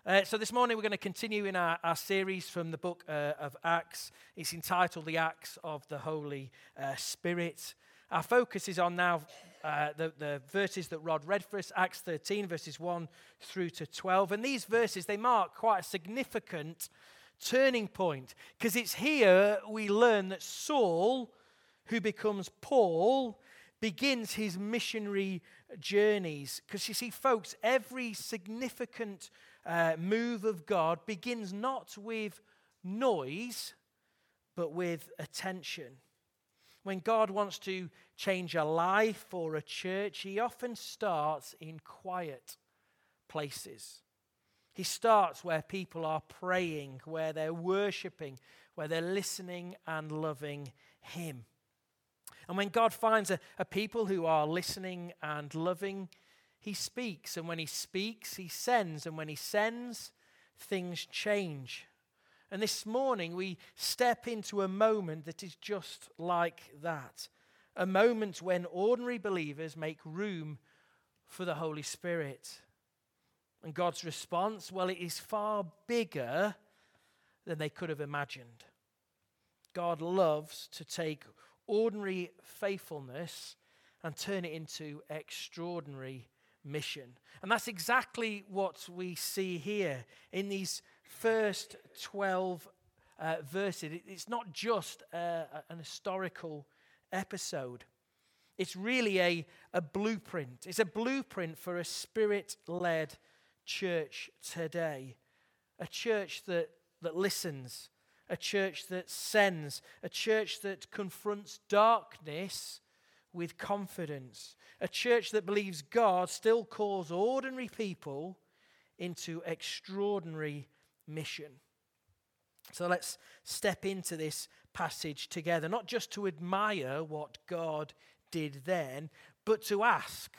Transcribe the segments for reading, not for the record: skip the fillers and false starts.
So this morning we're going to continue in our series from the book of Acts. It's entitled The Acts of the Holy Spirit. Our focus is on now the verses that Rod read for us, Acts 13, verses 1 through to 12. And these verses, they mark quite a significant turning point, because it's here we learn that Saul, who becomes Paul, begins his missionary journeys. Because you see, folks, every significant move of God begins not with noise, but with attention. When God wants to change a life or a church, he often starts in quiet places. He starts where people are praying, where they're worshiping, where they're listening and loving him. And when God finds a people who are listening and loving, he speaks. And when he speaks, he sends. And when he sends, things change. And this morning, we step into a moment that is just like that. A moment when ordinary believers make room for the Holy Spirit. And God's response, well, it is far bigger than they could have imagined. God loves to take ordinary faithfulness and turn it into extraordinary mission. And that's exactly what we see here in these first 12 verses. It's not just an historical episode. It's really a blueprint. It's a blueprint for a spirit-led church today. A church that listens. A church that sends. A church that confronts darkness with confidence. A church that believes God still calls ordinary people into extraordinary mission. So let's step into this passage together, not just to admire what God did then, but to ask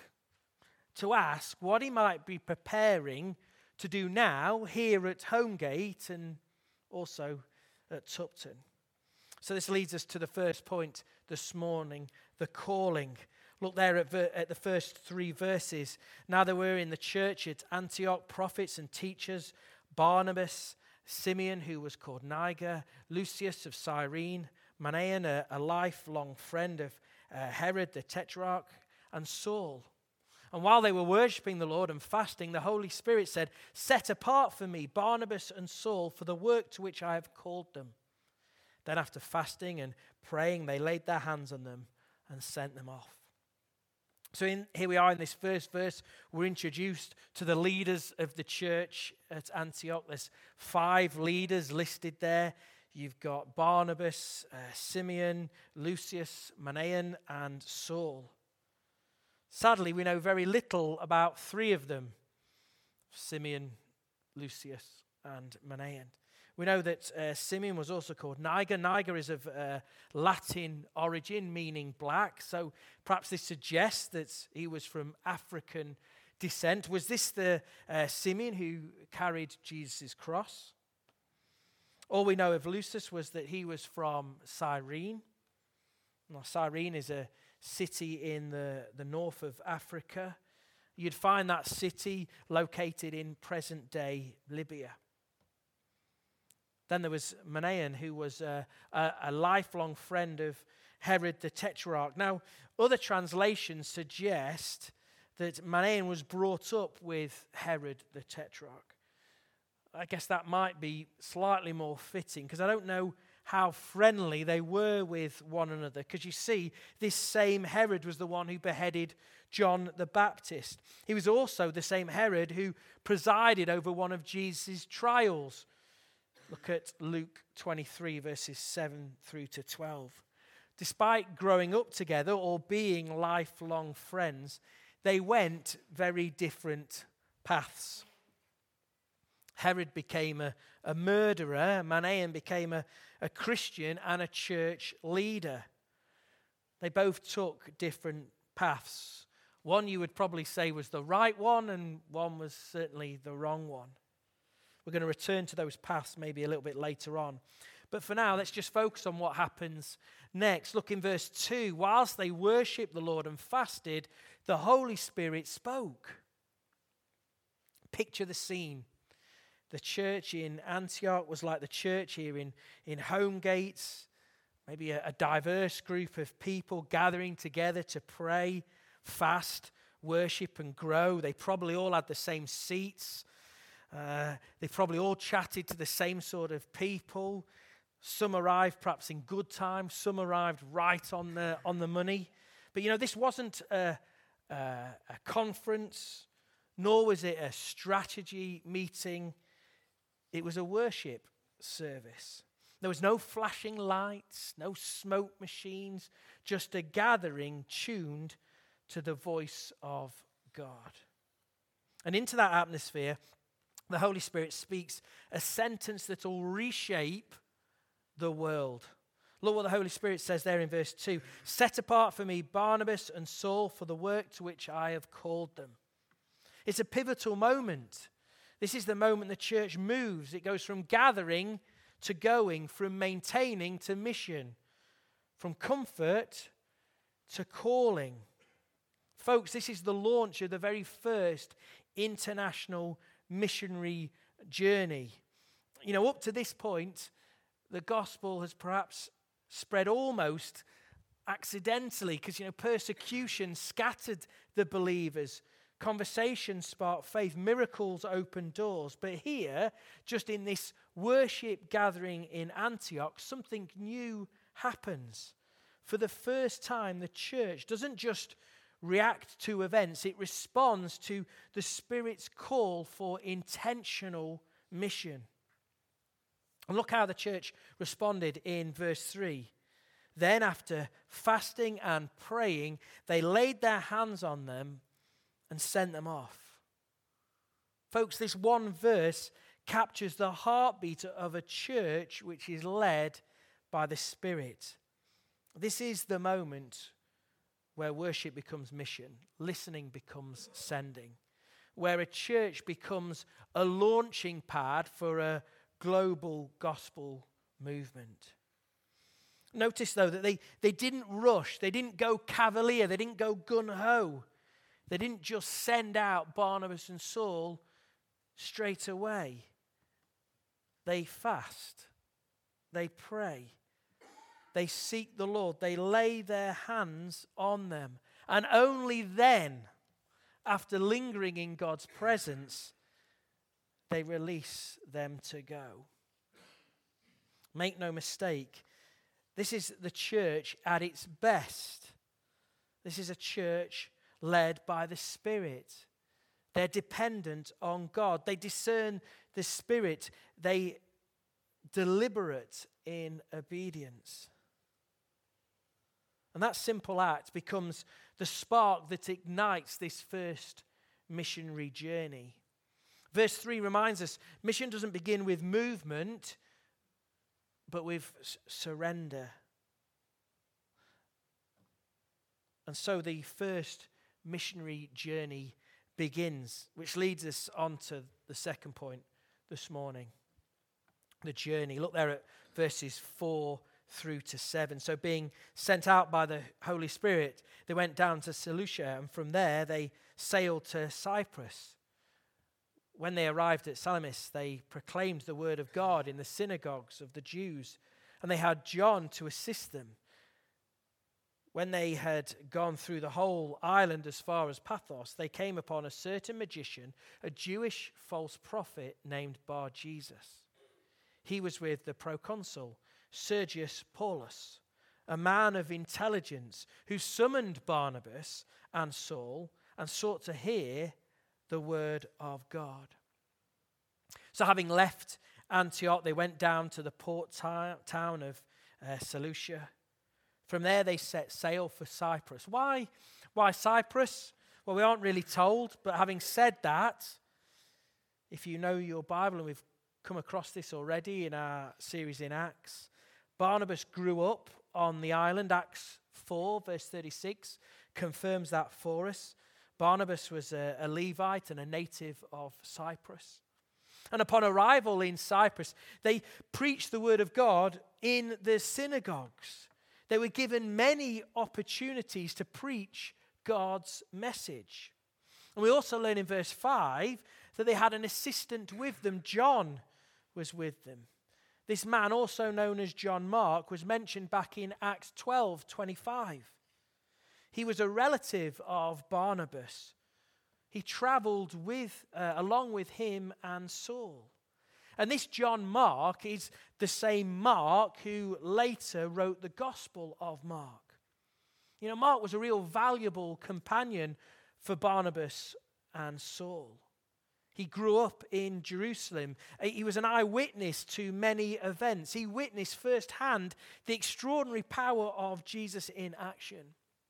what he might be preparing to do now here at Homegate and also at Tupton. So this leads us to the first point this morning, the calling. Look there at the first 3 verses. Now there were in the church at Antioch prophets and teachers, Barnabas, Simeon, who was called Niger, Lucius of Cyrene, Manaen, a lifelong friend of Herod the Tetrarch, and Saul. And while they were worshipping the Lord and fasting, the Holy Spirit said, "Set apart for me Barnabas and Saul for the work to which I have called them." Then after fasting and praying, they laid their hands on them and sent them off. So here we are in this first verse. We're introduced to the leaders of the church at Antioch. There's 5 leaders listed there. You've got Barnabas, Simeon, Lucius, Manaen, and Saul. Sadly, we know very little about 3 of them, Simeon, Lucius, and Manaen. We know that Simeon was also called Niger. Niger is of Latin origin, meaning black. So perhaps this suggests that he was from African descent. Was this the Simeon who carried Jesus' cross? All we know of Lucius was that he was from Cyrene. Now, Cyrene is a city in the north of Africa. You'd find that city located in present-day Libya. Then there was Manaen, who was a lifelong friend of Herod the Tetrarch. Now, other translations suggest that Manaen was brought up with Herod the Tetrarch. I guess that might be slightly more fitting, because I don't know how friendly they were with one another. Because you see, this same Herod was the one who beheaded John the Baptist. He was also the same Herod who presided over one of Jesus' trials. Look at Luke 23, verses 7 through to 12. Despite growing up together or being lifelong friends, they went very different paths. Herod became a murderer. Manaen became a Christian and a church leader. They both took different paths. One you would probably say was the right one, and one was certainly the wrong one. We're going to return to those paths maybe a little bit later on. But for now, let's just focus on what happens next. Look in verse 2. Whilst they worshipped the Lord and fasted, the Holy Spirit spoke. Picture the scene. The church in Antioch was like the church here in Homegates, maybe a diverse group of people gathering together to pray, fast, worship, and grow. They probably all had the same seats. They probably all chatted to the same sort of people. Some arrived perhaps in good time. Some arrived right on the money. But this wasn't a conference, nor was it a strategy meeting. It was a worship service. There was no flashing lights, no smoke machines, just a gathering tuned to the voice of God. And into that atmosphere, the Holy Spirit speaks a sentence that will reshape the world. Look what the Holy Spirit says there in verse 2. Set apart for me Barnabas and Saul for the work to which I have called them. It's a pivotal moment. This is the moment the church moves. It goes from gathering to going, from maintaining to mission, from comfort to calling. Folks, this is the launch of the very first international missionary journey. Up to this point, the gospel has perhaps spread almost accidentally because, persecution scattered the believers. Conversation sparked faith. Miracles opened doors. But here, just in this worship gathering in Antioch, something new happens. For the first time, the church doesn't just react to events. It responds to the Spirit's call for intentional mission. And look how the church responded in verse 3. Then, after fasting and praying, they laid their hands on them and sent them off. Folks, this one verse captures the heartbeat of a church which is led by the Spirit. This is the moment where worship becomes mission, listening becomes sending, where a church becomes a launching pad for a global gospel movement. Notice, though, that they didn't rush, they didn't go cavalier, they didn't go gung-ho. They didn't just send out Barnabas and Saul straight away. They fast. They pray. They seek the Lord. They lay their hands on them. And only then, after lingering in God's presence, they release them to go. Make no mistake, this is the church at its best. This is a church led by the Spirit. They're dependent on God. They discern the Spirit. They deliberate in obedience. And that simple act becomes the spark that ignites this first missionary journey. Verse 3 reminds us, mission doesn't begin with movement, but with surrender. And so the first missionary journey begins, which leads us on to the second point this morning, the journey. Look there at verses 4 through to 7. So being sent out by the Holy Spirit, they went down to Seleucia, and from there they sailed to Cyprus. When they arrived at Salamis, they proclaimed the word of God in the synagogues of the Jews, and they had John to assist them. When they had gone through the whole island as far as Paphos, they came upon a certain magician, a Jewish false prophet named Bar-Jesus. He was with the proconsul, Sergius Paulus, a man of intelligence, who summoned Barnabas and Saul and sought to hear the word of God. So having left Antioch, they went down to the port town of Seleucia. From there, they set sail for Cyprus. Why Cyprus? Well, we aren't really told, but having said that, if you know your Bible, and we've come across this already in our series in Acts, Barnabas grew up on the island. Acts 4, verse 36, confirms that for us. Barnabas was a Levite and a native of Cyprus. And upon arrival in Cyprus, they preached the word of God in the synagogues. They were given many opportunities to preach God's message. And we also learn in verse 5 that they had an assistant with them. John was with them. This man, also known as John Mark, was mentioned back in Acts 12:25. He was a relative of Barnabas. He traveled along with him and Saul. And this John Mark is the same Mark who later wrote the Gospel of Mark. You know, Mark was a real valuable companion for Barnabas and Saul. He grew up in Jerusalem. He was an eyewitness to many events. He witnessed firsthand the extraordinary power of Jesus in action.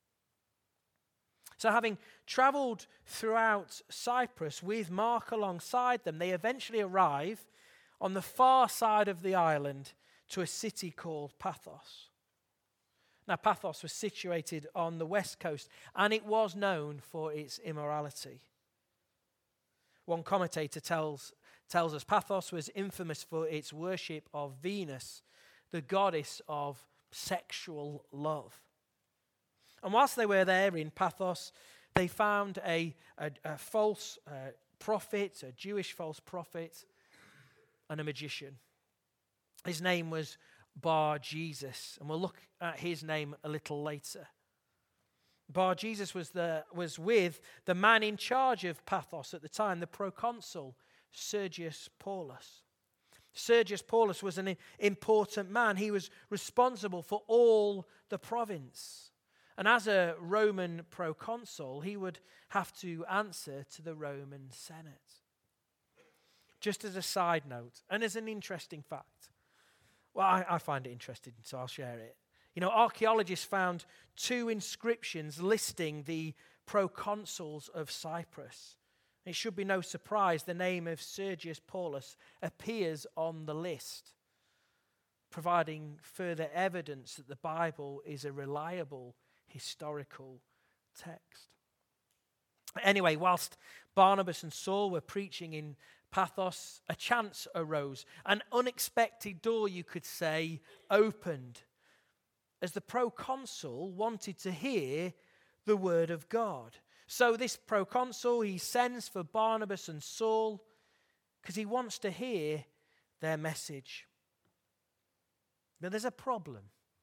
So having traveled throughout Cyprus with Mark alongside them, they eventually arrive on the far side of the island to a city called Paphos. Now, Paphos was situated on the west coast, and it was known for its immorality. One commentator tells us Paphos was infamous for its worship of Venus, the goddess of sexual love. And whilst they were there in Paphos, they found a false prophet, a Jewish false prophet, and a magician. His name was Bar Jesus, and we'll look at his name a little later. Bar Jesus was with the man in charge of Paphos at the time, the proconsul, Sergius Paulus. Sergius Paulus was an important man. He was responsible for all the province. And as a Roman proconsul, he would have to answer to the Roman Senate. Just as a side note, and as an interesting fact, well, I find it interesting, so I'll share it. You know, archaeologists found 2 inscriptions listing the proconsuls of Cyprus. It should be no surprise the name of Sergius Paulus appears on the list, providing further evidence that the Bible is a reliable historical text. Anyway, whilst Barnabas and Saul were preaching in Paphos, a chance arose. An unexpected door, you could say, opened as the proconsul wanted to hear the word of God. So this proconsul, he sends for Barnabas and Saul because he wants to hear their message. But there's a problem.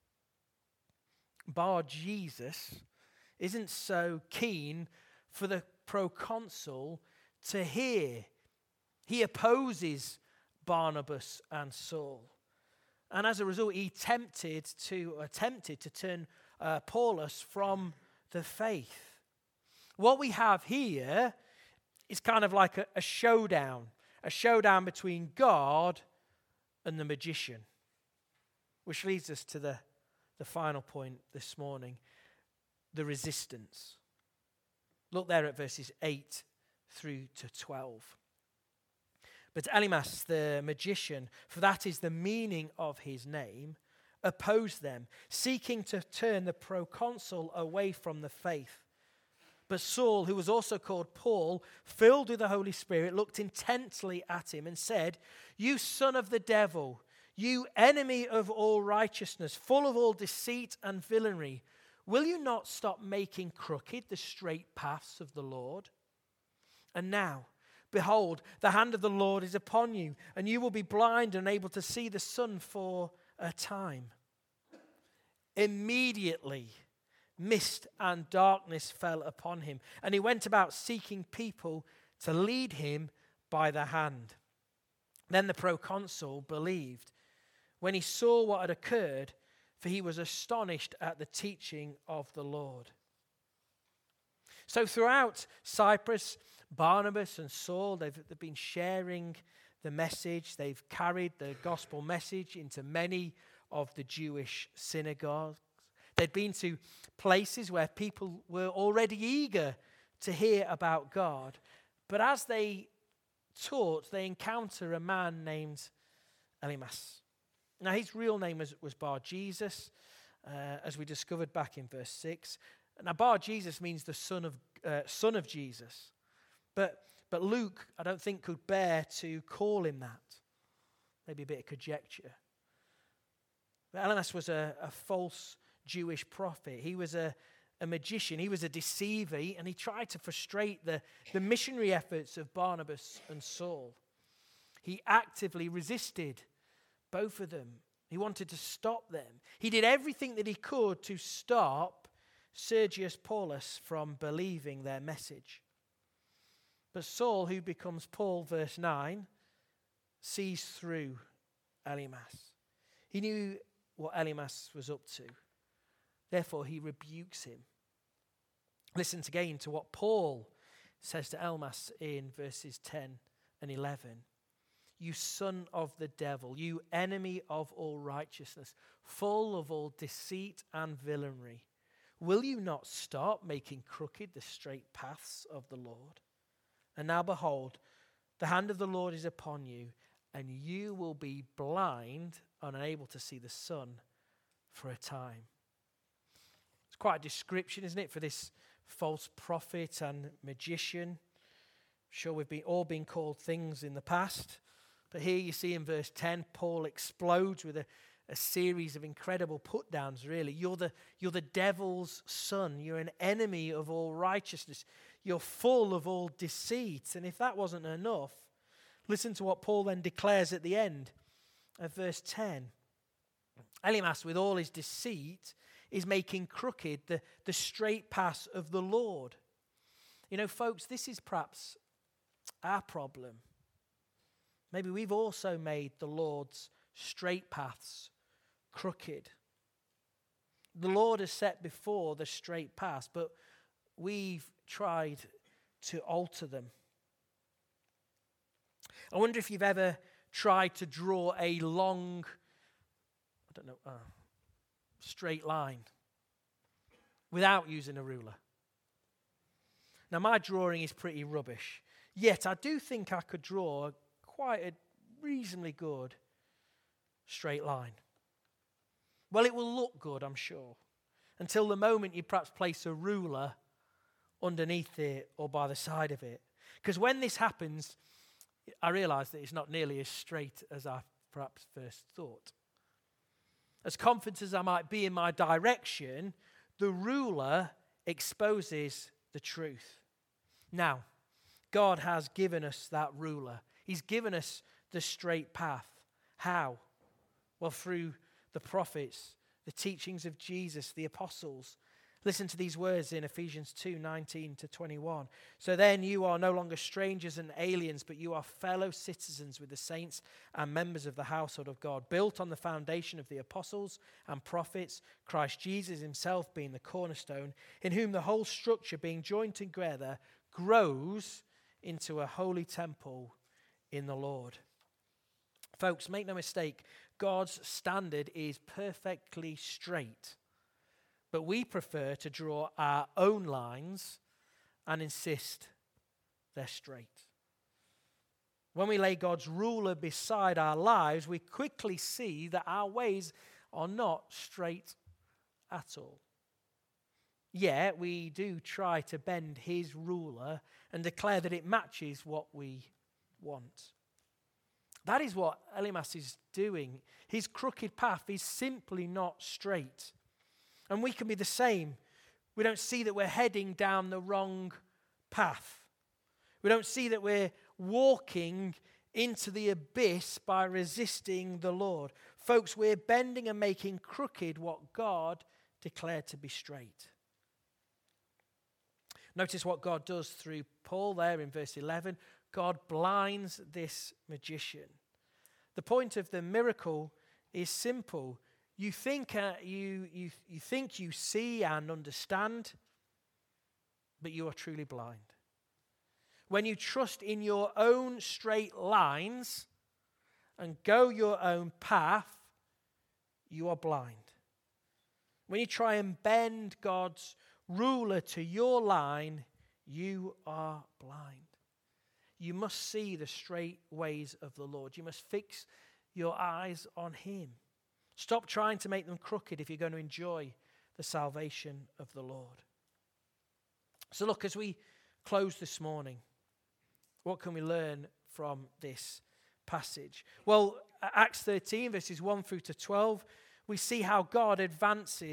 Bar Jesus isn't so keen for the proconsul to hear. He opposes Barnabas and Saul. And as a result, he attempted to turn Paulus from the faith. What we have here is kind of like a showdown between God and the magician. Which leads us to the final point this morning, the resistance. Look there at verses 8 through to 12. But Elymas, the magician, for that is the meaning of his name, opposed them, seeking to turn the proconsul away from the faith. But Saul, who was also called Paul, filled with the Holy Spirit, looked intently at him and said, "You son of the devil, you enemy of all righteousness, full of all deceit and villainy, will you not stop making crooked the straight paths of the Lord? And now, behold, the hand of the Lord is upon you, and you will be blind and unable to see the sun for a time." Immediately, mist and darkness fell upon him, and he went about seeking people to lead him by the hand. Then the proconsul believed when he saw what had occurred, for he was astonished at the teaching of the Lord. So throughout Cyprus, Barnabas and Saul, they've been sharing the message. They've carried the gospel message into many of the Jewish synagogues. They'd been to places where people were already eager to hear about God. But as they taught, they encounter a man named Elymas. Now, his real name was Bar Jesus, as we discovered back in verse 6. Now, Bar Jesus means the son of Jesus. But Luke, I don't think, could bear to call him that. Maybe a bit of conjecture. But Elymas was a false Jewish prophet. He was a a magician. He was a deceiver, and he tried to frustrate the missionary efforts of Barnabas and Saul. He actively resisted both of them. He wanted to stop them. He did everything that he could to stop Sergius Paulus from believing their message. But Saul, who becomes Paul, verse 9, sees through Elymas. He knew what Elymas was up to. Therefore, he rebukes him. Listen again to what Paul says to Elymas in verses 10 and 11. You son of the devil, you enemy of all righteousness, full of all deceit and villainy, will you not stop making crooked the straight paths of the Lord? And now behold, the hand of the Lord is upon you, and you will be blind and unable to see the sun for a time. It's quite a description, isn't it, for this false prophet and magician. I'm sure we've all been called things in the past. But here you see in verse 10, Paul explodes with a series of incredible put-downs, really. You're the devil's son. You're an enemy of all righteousness. You're full of all deceit. And if that wasn't enough, listen to what Paul then declares at the end of verse 10. Elymas, with all his deceit, is making crooked the straight paths of the Lord. You know, folks, this is perhaps our problem. Maybe we've also made the Lord's straight paths crooked. The Lord has set before the straight paths, but we've tried to alter them. I wonder if you've ever tried to draw a long, straight line without using a ruler. Now, my drawing is pretty rubbish, yet I do think I could draw quite a reasonably good straight line. Well, it will look good, I'm sure, until the moment you perhaps place a ruler underneath it or by the side of it. Because when this happens, I realise that it's not nearly as straight as I perhaps first thought. As confident as I might be in my direction, the ruler exposes the truth. Now, God has given us that ruler. He's given us the straight path. How? Well, through the prophets, the teachings of Jesus, the apostles. Listen to these words in Ephesians 2:19-21. So then you are no longer strangers and aliens, but you are fellow citizens with the saints and members of the household of God, built on the foundation of the apostles and prophets, Christ Jesus himself being the cornerstone, in whom the whole structure being joined together grows into a holy temple in the Lord. Folks, make no mistake, God's standard is perfectly straight. But we prefer to draw our own lines and insist they're straight. When we lay God's ruler beside our lives, we quickly see that our ways are not straight at all. Yet we do try to bend his ruler and declare that it matches what we want. That is what Elymas is doing. His crooked path is simply not straight. And we can be the same. We don't see that we're heading down the wrong path. We don't see that we're walking into the abyss by resisting the Lord. Folks, we're bending and making crooked what God declared to be straight. Notice what God does through Paul there in verse 11. God blinds this magician. The point of the miracle is simple. You think you see and understand, but you are truly blind. When you trust in your own straight lines and go your own path, you are blind. When you try and bend God's ruler to your line, you are blind. You must see the straight ways of the Lord. You must fix your eyes on him. Stop trying to make them crooked if you're going to enjoy the salvation of the Lord. So look, as we close this morning, what can we learn from this passage? Well, Acts 13, verses 1 through to 12, we see how God advances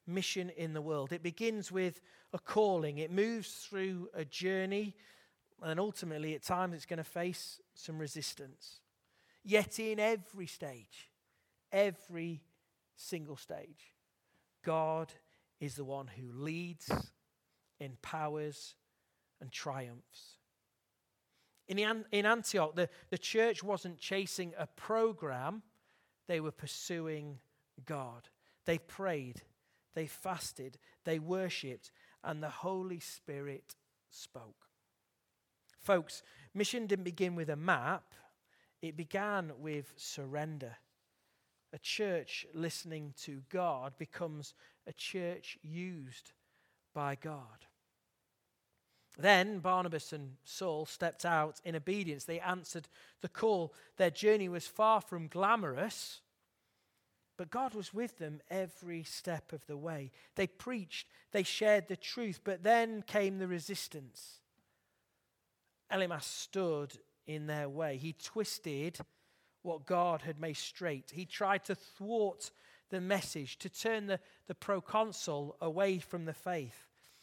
mission in the world. It begins with a calling. It moves through a journey, and ultimately, at times, it's going to face some resistance. Yet in every stage, every single stage, God is the one who leads, empowers, and triumphs. In Antioch, the church wasn't chasing a program, they were pursuing God. They prayed, they fasted, they worshipped, and the Holy Spirit spoke. Folks, mission didn't begin with a map, it began with surrender. A church listening to God becomes a church used by God. Then Barnabas and Saul stepped out in obedience. They answered the call. Their journey was far from glamorous, but God was with them every step of the way. They preached, they shared the truth, but then came the resistance. Elymas stood in their way. He twisted what God had made straight. He tried to thwart the message, to turn the proconsul away from the faith.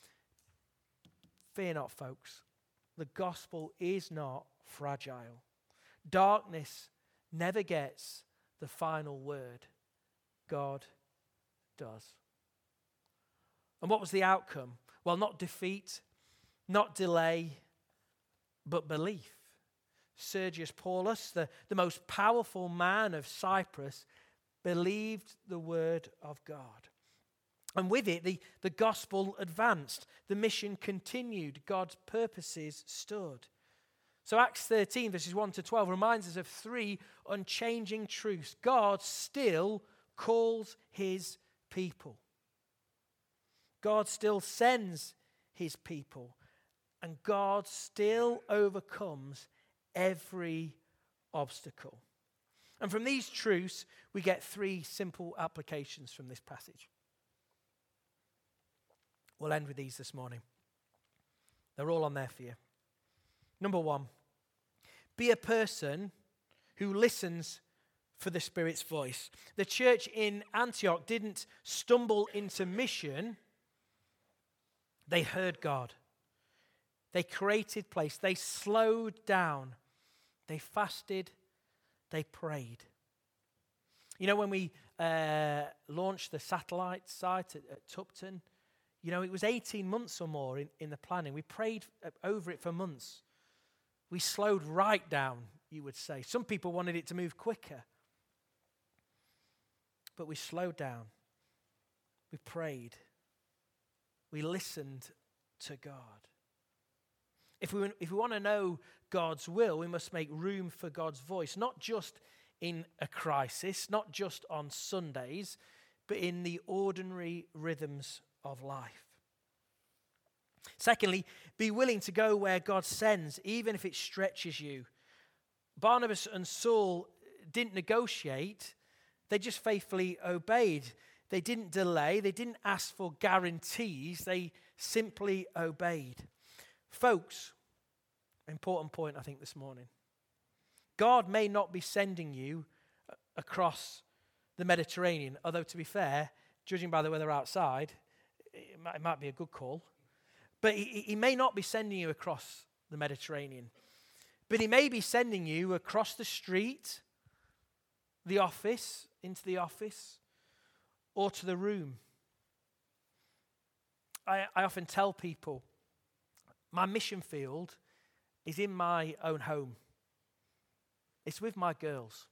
Fear not, folks. The gospel is not fragile. Darkness never gets the final word. God does. And what was the outcome? Well, not defeat, not delay, but belief. Sergius Paulus, the most powerful man of Cyprus, believed the word of God. And with it, the gospel advanced. The mission continued. God's purposes stood. So Acts 13, verses 1 to 12, reminds us of three unchanging truths. God still calls his people. God still sends his people. And God still overcomes every obstacle. And from these truths, we get three simple applications from this passage. We'll end with these this morning. They're all on there for you. Number one, be a person who listens for the Spirit's voice. The church in Antioch didn't stumble into mission. They heard God. They created place. They slowed down. They fasted. They prayed. You know, when we launched the satellite site at Tupton, you know, it was 18 months or more in the planning. We prayed over it for months. We slowed right down, you would say. Some people wanted it to move quicker. But we slowed down. We prayed. We listened to God. If we want to know God's will, we must make room for God's voice, not just in a crisis, not just on Sundays, but in the ordinary rhythms of life. Secondly, be willing to go where God sends, even if it stretches you. Barnabas and Saul didn't negotiate, they just faithfully obeyed. They didn't delay, they didn't ask for guarantees, they simply obeyed. Folks, important point I think this morning. God may not be sending you across the Mediterranean, although to be fair, judging by the weather outside, it might be a good call. But he may not be sending you across the Mediterranean. But he may be sending you across the street, the office, into the office, or to the room. I often tell people, my mission field is in my own home. It's with my girls.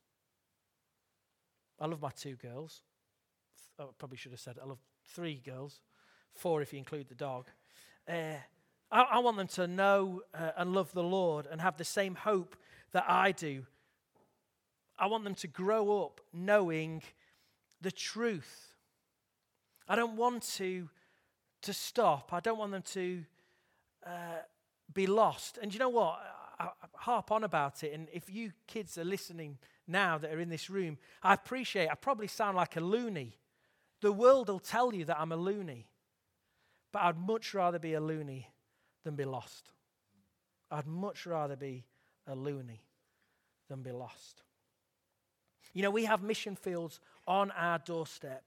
I love my two girls. I probably should have said I love 3 girls. 4 if you include the dog. I want them to know and love the Lord and have the same hope that I do. I want them to grow up knowing the truth. I don't want to stop. I don't want them to be lost. And you know what? I harp on about it. And if you kids are listening now that are in this room, I appreciate, I probably sound like a loony. The world will tell you that I'm a loony. But I'd much rather be a loony than be lost. I'd much rather be a loony than be lost. You know, we have mission fields on our doorstep.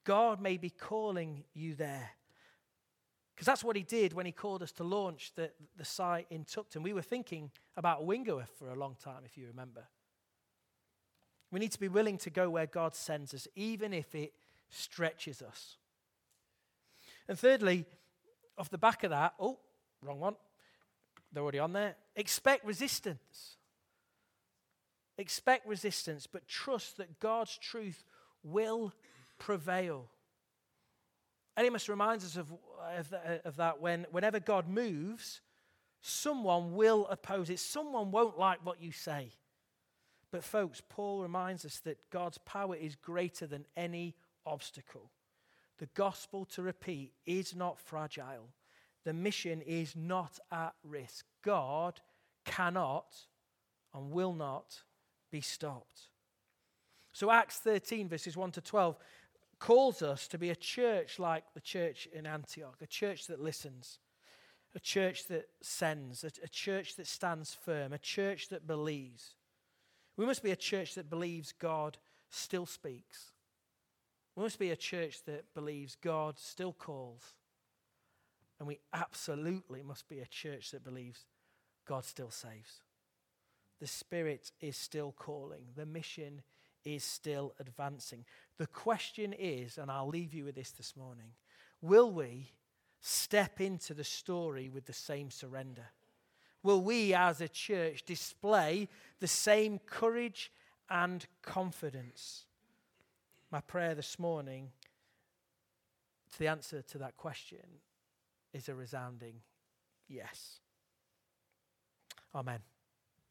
God may be calling you there. Because that's what he did when he called us to launch the site in Tupton. We were thinking about Wingower for a long time, if you remember. We need to be willing to go where God sends us, even if it stretches us. And thirdly, off the back of that, oh, wrong one. They're already on there. Expect resistance. Expect resistance, but trust that God's truth will prevail. Amos reminds us of that whenever God moves, someone will oppose it. Someone won't like what you say. But folks, Paul reminds us that God's power is greater than any obstacle. The gospel, to repeat, is not fragile. The mission is not at risk. God cannot and will not be stopped. So Acts 13, verses 1 to 12, calls us to be a church like the church in Antioch, a church that listens, a church that sends, a church that stands firm, a church that believes. We must be a church that believes God still speaks. We must be a church that believes God still calls. And we absolutely must be a church that believes God still saves. The Spirit is still calling. The mission is still advancing. The question is, and I'll leave you with this morning, will we step into the story with the same surrender? Will we as a church display the same courage and confidence? My prayer this morning, the answer to that question is a resounding yes. Amen.